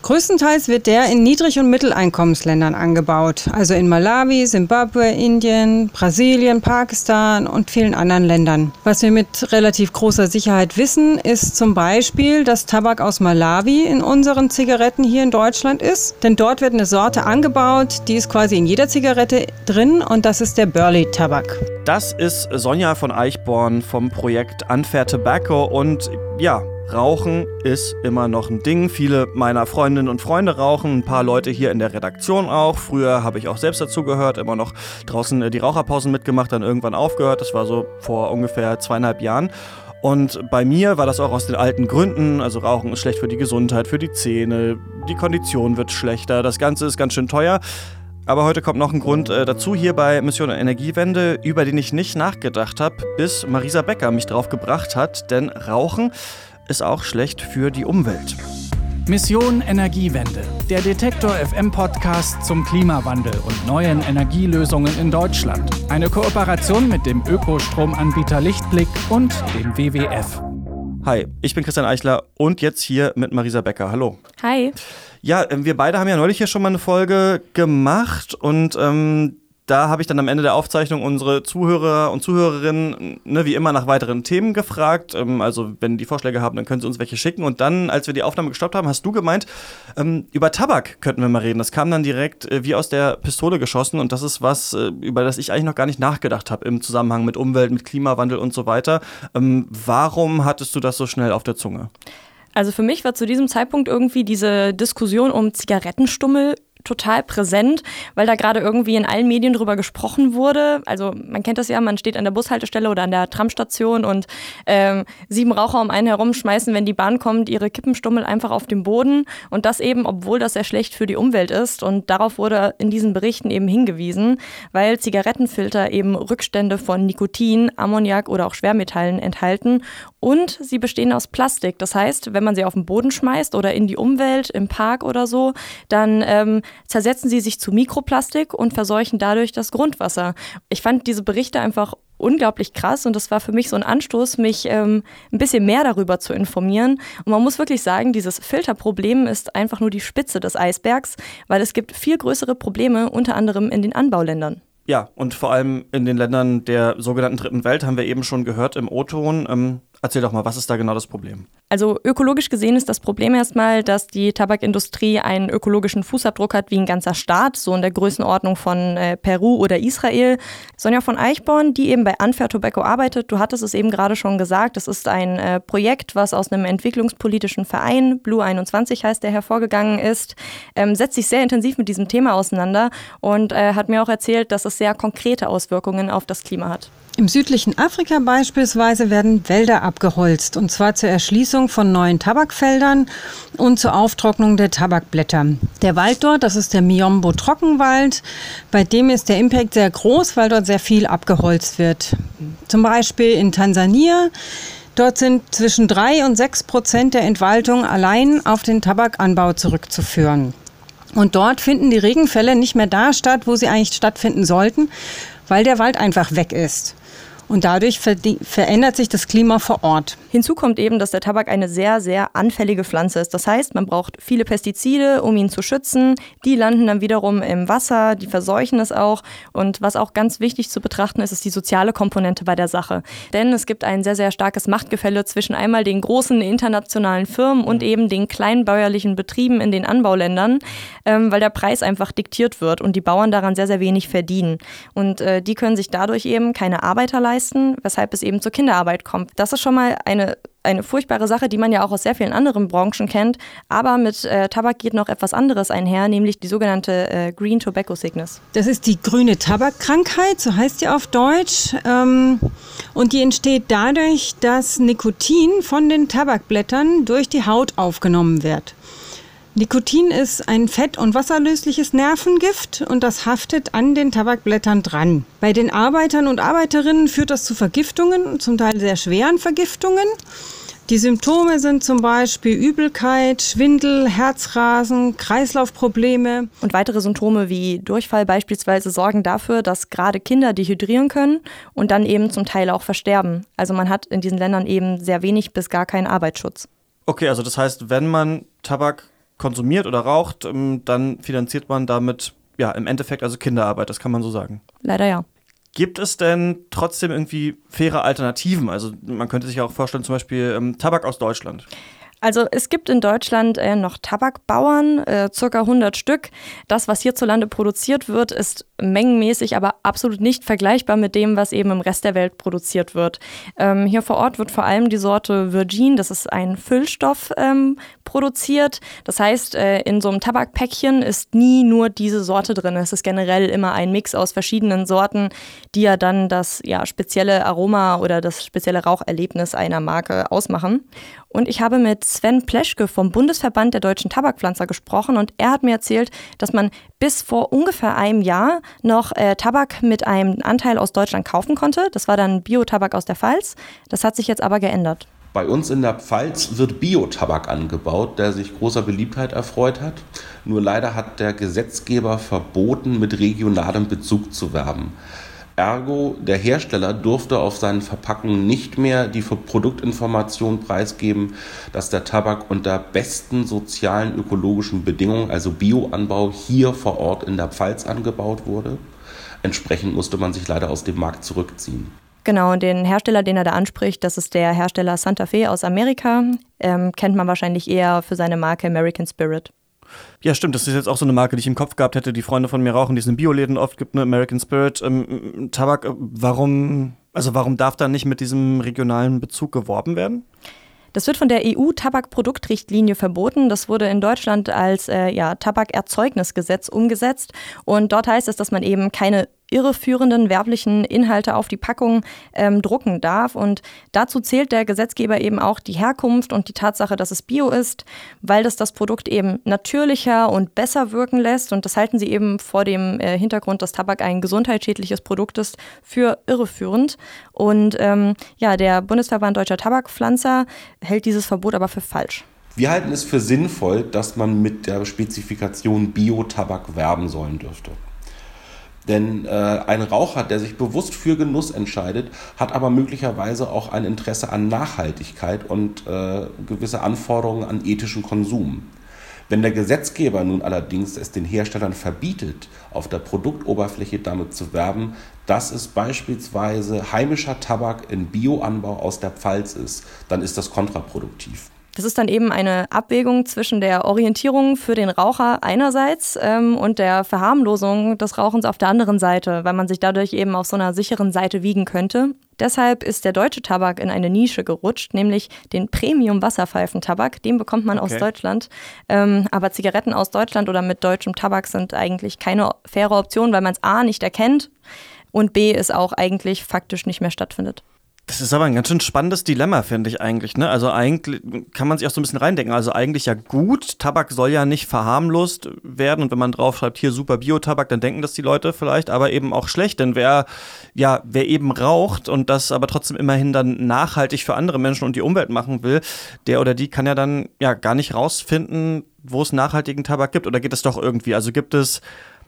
Größtenteils wird der in Niedrig- und Mitteleinkommensländern angebaut, also in Malawi, Simbabwe, Indien, Brasilien, Pakistan und vielen anderen Ländern. Was wir mit relativ großer Sicherheit wissen, ist zum Beispiel, dass Tabak aus Malawi in unseren Zigaretten hier in Deutschland ist. Denn dort wird eine Sorte angebaut, die ist quasi in jeder Zigarette drin und das ist der Burley-Tabak. Das ist Sonja von Eichborn vom Projekt Unfair Tobacco und ja, Rauchen ist immer noch ein Ding. Viele meiner Freundinnen und Freunde rauchen, ein paar Leute hier in der Redaktion auch. Früher habe ich auch selbst dazu gehört, immer noch draußen die Raucherpausen mitgemacht, dann irgendwann aufgehört. Das war so vor ungefähr 2,5 Jahren. Und bei mir war das auch aus den alten Gründen. Also Rauchen ist schlecht für die Gesundheit, für die Zähne, die Kondition wird schlechter, das Ganze ist ganz schön teuer. Aber heute kommt noch ein Grund dazu hier bei Mission Energiewende, über den ich nicht nachgedacht habe, bis Marisa Becker mich drauf gebracht hat. Denn Rauchen ist auch schlecht für die Umwelt. Mission Energiewende, der Detektor FM Podcast zum Klimawandel und neuen Energielösungen in Deutschland. Eine Kooperation mit dem Ökostromanbieter Lichtblick und dem WWF. Hi, ich bin Christian Eichler und jetzt hier mit Marisa Becker. Hallo. Hi. Ja, wir beide haben ja neulich hier schon mal eine Folge gemacht und da habe ich dann am Ende der Aufzeichnung unsere Zuhörer und Zuhörerinnen wie immer nach weiteren Themen gefragt. Also wenn die Vorschläge haben, dann können sie uns welche schicken. Und dann, als wir die Aufnahme gestoppt haben, hast du gemeint, über Tabak könnten wir mal reden. Das kam dann direkt wie aus der Pistole geschossen. Und das ist was, über das ich eigentlich noch gar nicht nachgedacht habe im Zusammenhang mit Umwelt, mit Klimawandel und so weiter. Warum hattest du das so schnell auf der Zunge? Also für mich war zu diesem Zeitpunkt irgendwie diese Diskussion um Zigarettenstummel total präsent, weil da gerade irgendwie in allen Medien drüber gesprochen wurde. Also man kennt das ja, man steht an der Bushaltestelle oder an der Tramstation und 7 Raucher um einen herum schmeißen, wenn die Bahn kommt, ihre Kippenstummel einfach auf den Boden und das eben, obwohl das sehr schlecht für die Umwelt ist und darauf wurde in diesen Berichten eben hingewiesen, weil Zigarettenfilter eben Rückstände von Nikotin, Ammoniak oder auch Schwermetallen enthalten und sie bestehen aus Plastik. Das heißt, wenn man sie auf den Boden schmeißt oder in die Umwelt, im Park oder so, dann zersetzen sie sich zu Mikroplastik und verseuchen dadurch das Grundwasser. Ich fand diese Berichte einfach unglaublich krass und das war für mich so ein Anstoß, mich ein bisschen mehr darüber zu informieren. Und man muss wirklich sagen, dieses Filterproblem ist einfach nur die Spitze des Eisbergs, weil es gibt viel größere Probleme, unter anderem in den Anbauländern. Ja, und vor allem in den Ländern der sogenannten Dritten Welt haben wir eben schon gehört im O-Ton. Erzähl doch mal, was ist da genau das Problem? Also ökologisch gesehen ist das Problem erstmal, dass die Tabakindustrie einen ökologischen Fußabdruck hat wie ein ganzer Staat, so in der Größenordnung von Peru oder Israel. Sonja von Eichborn, die eben bei Unfair Tobacco arbeitet, du hattest es eben gerade schon gesagt, das ist ein Projekt, was aus einem entwicklungspolitischen Verein, Blue 21 heißt der, hervorgegangen ist, setzt sich sehr intensiv mit diesem Thema auseinander und hat mir auch erzählt, dass es sehr konkrete Auswirkungen auf das Klima hat. Im südlichen Afrika beispielsweise werden Wälder abgeholzt, und zwar zur Erschließung von neuen Tabakfeldern und zur Auftrocknung der Tabakblätter. Der Wald dort, das ist der Miombo-Trockenwald, bei dem ist der Impact sehr groß, weil dort sehr viel abgeholzt wird. Zum Beispiel in Tansania, dort sind zwischen 3 und 6% der Entwaldung allein auf den Tabakanbau zurückzuführen. Und dort finden die Regenfälle nicht mehr da statt, wo sie eigentlich stattfinden sollten, weil der Wald einfach weg ist. Und dadurch verändert sich das Klima vor Ort. Hinzu kommt eben, dass der Tabak eine sehr, sehr anfällige Pflanze ist. Das heißt, man braucht viele Pestizide, um ihn zu schützen. Die landen dann wiederum im Wasser, die verseuchen es auch. Und was auch ganz wichtig zu betrachten ist, ist die soziale Komponente bei der Sache. Denn es gibt ein sehr, sehr starkes Machtgefälle zwischen einmal den großen internationalen Firmen und eben den kleinbäuerlichen Betrieben in den Anbauländern, weil der Preis einfach diktiert wird und die Bauern daran sehr, sehr wenig verdienen. Und die können sich dadurch eben keine Arbeiter leisten, weshalb es eben zur Kinderarbeit kommt. Das ist schon mal eine furchtbare Sache, die man ja auch aus sehr vielen anderen Branchen kennt. Aber mit Tabak geht noch etwas anderes einher, nämlich die sogenannte Green Tobacco Sickness. Das ist die grüne Tabakkrankheit, so heißt die auf Deutsch. Und die entsteht dadurch, dass Nikotin von den Tabakblättern durch die Haut aufgenommen wird. Nikotin ist ein fett- und wasserlösliches Nervengift und das haftet an den Tabakblättern dran. Bei den Arbeitern und Arbeiterinnen führt das zu Vergiftungen, zum Teil sehr schweren Vergiftungen. Die Symptome sind zum Beispiel Übelkeit, Schwindel, Herzrasen, Kreislaufprobleme. Und weitere Symptome wie Durchfall beispielsweise sorgen dafür, dass gerade Kinder dehydrieren können und dann eben zum Teil auch versterben. Also man hat in diesen Ländern eben sehr wenig bis gar keinen Arbeitsschutz. Okay, also das heißt, wenn man Tabak konsumiert oder raucht, dann finanziert man damit ja im Endeffekt also Kinderarbeit, das kann man so sagen. Leider ja. Gibt es denn trotzdem irgendwie faire Alternativen? Also man könnte sich ja auch vorstellen, zum Beispiel Tabak aus Deutschland. Also es gibt in Deutschland noch Tabakbauern, circa 100 Stück. Das, was hierzulande produziert wird, ist mengenmäßig aber absolut nicht vergleichbar mit dem, was eben im Rest der Welt produziert wird. Hier vor Ort wird vor allem die Sorte Virgin, das ist ein Füllstoff, produziert. Das heißt, in so einem Tabakpäckchen ist nie nur diese Sorte drin. Es ist generell immer ein Mix aus verschiedenen Sorten, die ja dann das spezielle Aroma oder das spezielle Raucherlebnis einer Marke ausmachen. Und ich habe mit Sven Pleschke vom Bundesverband der deutschen Tabakpflanzer gesprochen und er hat mir erzählt, dass man bis vor ungefähr einem Jahr noch Tabak mit einem Anteil aus Deutschland kaufen konnte. Das war dann Biotabak aus der Pfalz. Das hat sich jetzt aber geändert. Bei uns in der Pfalz wird Biotabak angebaut, der sich großer Beliebtheit erfreut hat. Nur leider hat der Gesetzgeber verboten, mit regionalem Bezug zu werben. Ergo, der Hersteller durfte auf seinen Verpackungen nicht mehr die Produktinformation preisgeben, dass der Tabak unter besten sozialen, ökologischen Bedingungen, also Bioanbau, hier vor Ort in der Pfalz angebaut wurde. Entsprechend musste man sich leider aus dem Markt zurückziehen. Genau, und den Hersteller, den er da anspricht, das ist der Hersteller Santa Fe aus Amerika. Kennt man wahrscheinlich eher für seine Marke American Spirit. Ja, stimmt. Das ist jetzt auch so eine Marke, die ich im Kopf gehabt hätte. Die Freunde von mir rauchen, die es in Bioläden oft gibt, ne? American Spirit. Tabak, warum darf da nicht mit diesem regionalen Bezug geworben werden? Das wird von der EU-Tabakproduktrichtlinie verboten. Das wurde in Deutschland als Tabakerzeugnisgesetz umgesetzt. Und dort heißt es, dass man eben keine irreführenden werblichen Inhalte auf die Packung drucken darf. Und dazu zählt der Gesetzgeber eben auch die Herkunft und die Tatsache, dass es Bio ist, weil das Produkt eben natürlicher und besser wirken lässt. Und das halten sie eben vor dem Hintergrund, dass Tabak ein gesundheitsschädliches Produkt ist, für irreführend. Und der Bundesverband Deutscher Tabakpflanzer hält dieses Verbot aber für falsch. Wir halten es für sinnvoll, dass man mit der Spezifikation Biotabak werben sollen dürfte. Denn ein Raucher, der sich bewusst für Genuss entscheidet, hat aber möglicherweise auch ein Interesse an Nachhaltigkeit und gewisse Anforderungen an ethischen Konsum. Wenn der Gesetzgeber nun allerdings es den Herstellern verbietet, auf der Produktoberfläche damit zu werben, dass es beispielsweise heimischer Tabak in Bioanbau aus der Pfalz ist, dann ist das kontraproduktiv. Das ist dann eben eine Abwägung zwischen der Orientierung für den Raucher einerseits und der Verharmlosung des Rauchens auf der anderen Seite, weil man sich dadurch eben auf so einer sicheren Seite wiegen könnte. Deshalb ist der deutsche Tabak in eine Nische gerutscht, nämlich den Premium-Wasserpfeifentabak. Den bekommt man aus Deutschland. Aber Zigaretten aus Deutschland oder mit deutschem Tabak sind eigentlich keine faire Option, weil man es A nicht erkennt und B es auch eigentlich faktisch nicht mehr stattfindet. Das ist aber ein ganz schön spannendes Dilemma, finde ich eigentlich, ne? Also eigentlich kann man sich auch so ein bisschen reindenken. Also eigentlich ja gut, Tabak soll ja nicht verharmlost werden. Und wenn man draufschreibt, hier super Biotabak, dann denken das die Leute vielleicht, aber eben auch schlecht. Denn wer eben raucht und das aber trotzdem immerhin dann nachhaltig für andere Menschen und die Umwelt machen will, der oder die kann ja dann gar nicht rausfinden, wo es nachhaltigen Tabak gibt. Oder geht es doch irgendwie? Also gibt es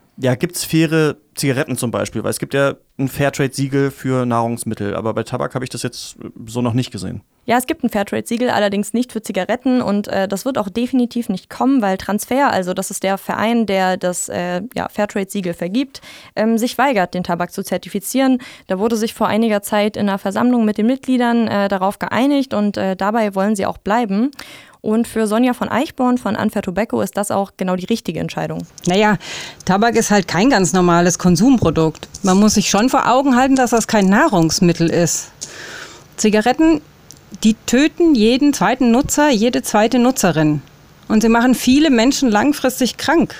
faire Zigaretten zum Beispiel, weil es gibt ja ein Fairtrade-Siegel für Nahrungsmittel, aber bei Tabak habe ich das jetzt so noch nicht gesehen. Ja, es gibt ein Fairtrade-Siegel, allerdings nicht für Zigaretten und das wird auch definitiv nicht kommen, weil Transfer, also das ist der Verein, der das Fairtrade-Siegel vergibt, sich weigert, den Tabak zu zertifizieren. Da wurde sich vor einiger Zeit in einer Versammlung mit den Mitgliedern darauf geeinigt und dabei wollen sie auch bleiben. Und für Sonja von Eichborn von Unfair Tobacco ist das auch genau die richtige Entscheidung. Naja, Tabak ist halt kein ganz normales Konsumprodukt. Man muss sich schon vor Augen halten, dass das kein Nahrungsmittel ist. Zigaretten, die töten jeden zweiten Nutzer, jede zweite Nutzerin. Und sie machen viele Menschen langfristig krank.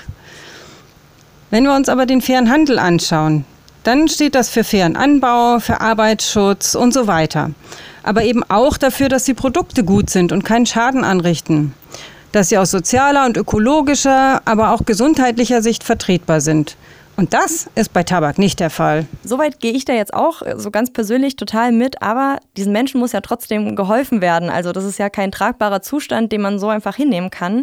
Wenn wir uns aber den fairen Handel anschauen, dann steht das für fairen Anbau, für Arbeitsschutz und so weiter. Aber eben auch dafür, dass die Produkte gut sind und keinen Schaden anrichten. Dass sie aus sozialer und ökologischer, aber auch gesundheitlicher Sicht vertretbar sind. Und das ist bei Tabak nicht der Fall. Soweit gehe ich da jetzt auch so ganz persönlich total mit, aber diesen Menschen muss ja trotzdem geholfen werden. Also das ist ja kein tragbarer Zustand, den man so einfach hinnehmen kann.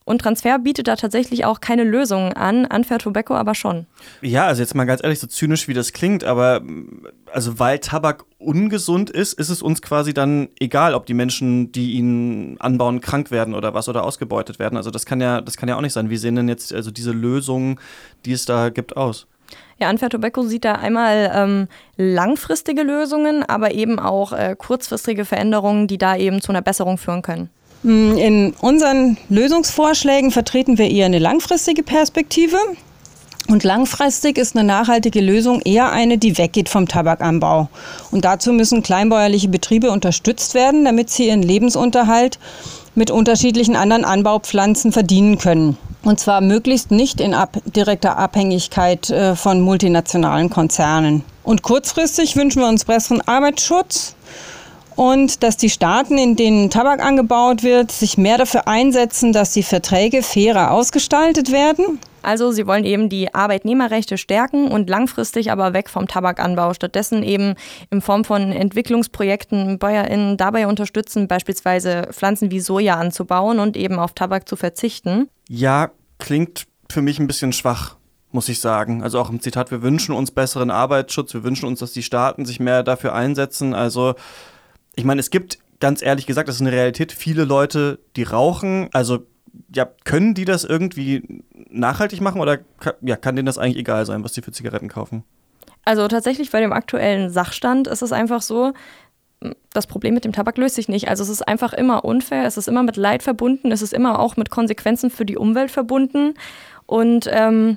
Und Transfer bietet da tatsächlich auch keine Lösungen an, Unfair Tobacco aber schon. Ja, also jetzt mal ganz ehrlich, so zynisch wie das klingt, aber also weil Tabak ungesund ist es uns quasi dann egal, ob die Menschen, die ihn anbauen, krank werden oder was oder ausgebeutet werden. Also das kann ja auch nicht sein. Wie sehen denn jetzt also diese Lösungen, die es da gibt, aus? Ja, Unfair Tobacco sieht da einmal langfristige Lösungen, aber eben auch kurzfristige Veränderungen, die da eben zu einer Besserung führen können. In unseren Lösungsvorschlägen vertreten wir eher eine langfristige Perspektive. Und langfristig ist eine nachhaltige Lösung eher eine, die weggeht vom Tabakanbau. Und dazu müssen kleinbäuerliche Betriebe unterstützt werden, damit sie ihren Lebensunterhalt mit unterschiedlichen anderen Anbaupflanzen verdienen können. Und zwar möglichst nicht in direkter Abhängigkeit von multinationalen Konzernen. Und kurzfristig wünschen wir uns besseren Arbeitsschutz und dass die Staaten, in denen Tabak angebaut wird, sich mehr dafür einsetzen, dass die Verträge fairer ausgestaltet werden. Also sie wollen eben die Arbeitnehmerrechte stärken und langfristig aber weg vom Tabakanbau. Stattdessen eben in Form von Entwicklungsprojekten BäuerInnen dabei unterstützen, beispielsweise Pflanzen wie Soja anzubauen und eben auf Tabak zu verzichten. Ja, klingt für mich ein bisschen schwach, muss ich sagen. Also auch im Zitat, wir wünschen uns besseren Arbeitsschutz, wir wünschen uns, dass die Staaten sich mehr dafür einsetzen. Also ich meine, es gibt, ganz ehrlich gesagt, das ist eine Realität, viele Leute, die rauchen. Also ja, können die das irgendwie nachhaltig machen oder kann denen das eigentlich egal sein, was die für Zigaretten kaufen? Also tatsächlich bei dem aktuellen Sachstand ist es einfach so, das Problem mit dem Tabak löst sich nicht. Also es ist einfach immer unfair, es ist immer mit Leid verbunden, es ist immer auch mit Konsequenzen für die Umwelt verbunden. Und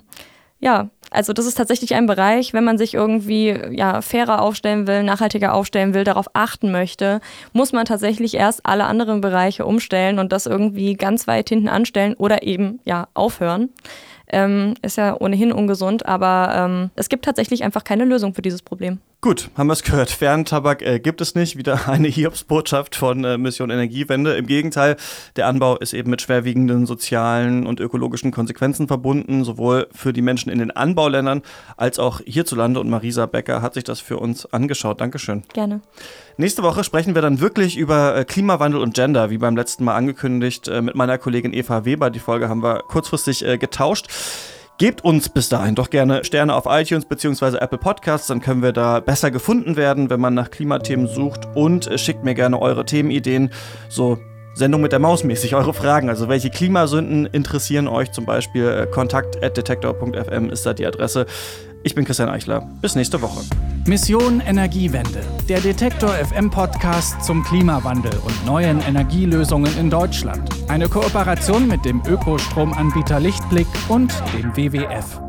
also das ist tatsächlich ein Bereich, wenn man sich irgendwie fairer aufstellen will, nachhaltiger aufstellen will, darauf achten möchte, muss man tatsächlich erst alle anderen Bereiche umstellen und das irgendwie ganz weit hinten anstellen oder eben aufhören. Ist ja ohnehin ungesund, aber es gibt tatsächlich einfach keine Lösung für dieses Problem. Gut, haben wir es gehört. Fairen Tabak gibt es nicht. Wieder eine Hiobsbotschaft von Mission Energiewende. Im Gegenteil, der Anbau ist eben mit schwerwiegenden sozialen und ökologischen Konsequenzen verbunden, sowohl für die Menschen in den Anbauländern als auch hierzulande. Und Marisa Becker hat sich das für uns angeschaut. Dankeschön. Gerne. Nächste Woche sprechen wir dann wirklich über Klimawandel und Gender, wie beim letzten Mal angekündigt, mit meiner Kollegin Eva Weber. Die Folge haben wir kurzfristig getauscht. Gebt uns bis dahin doch gerne Sterne auf iTunes bzw. Apple Podcasts, dann können wir da besser gefunden werden, wenn man nach Klimathemen sucht, und schickt mir gerne eure Themenideen, so Sendung mit der Maus mäßig, eure Fragen, also welche Klimasünden interessieren euch zum Beispiel, kontakt@detektor.fm ist da die Adresse. Ich bin Christian Eichler, bis nächste Woche. Mission Energiewende, der Detektor FM Podcast zum Klimawandel und neuen Energielösungen in Deutschland. Eine Kooperation mit dem Ökostromanbieter Lichtblick und dem WWF.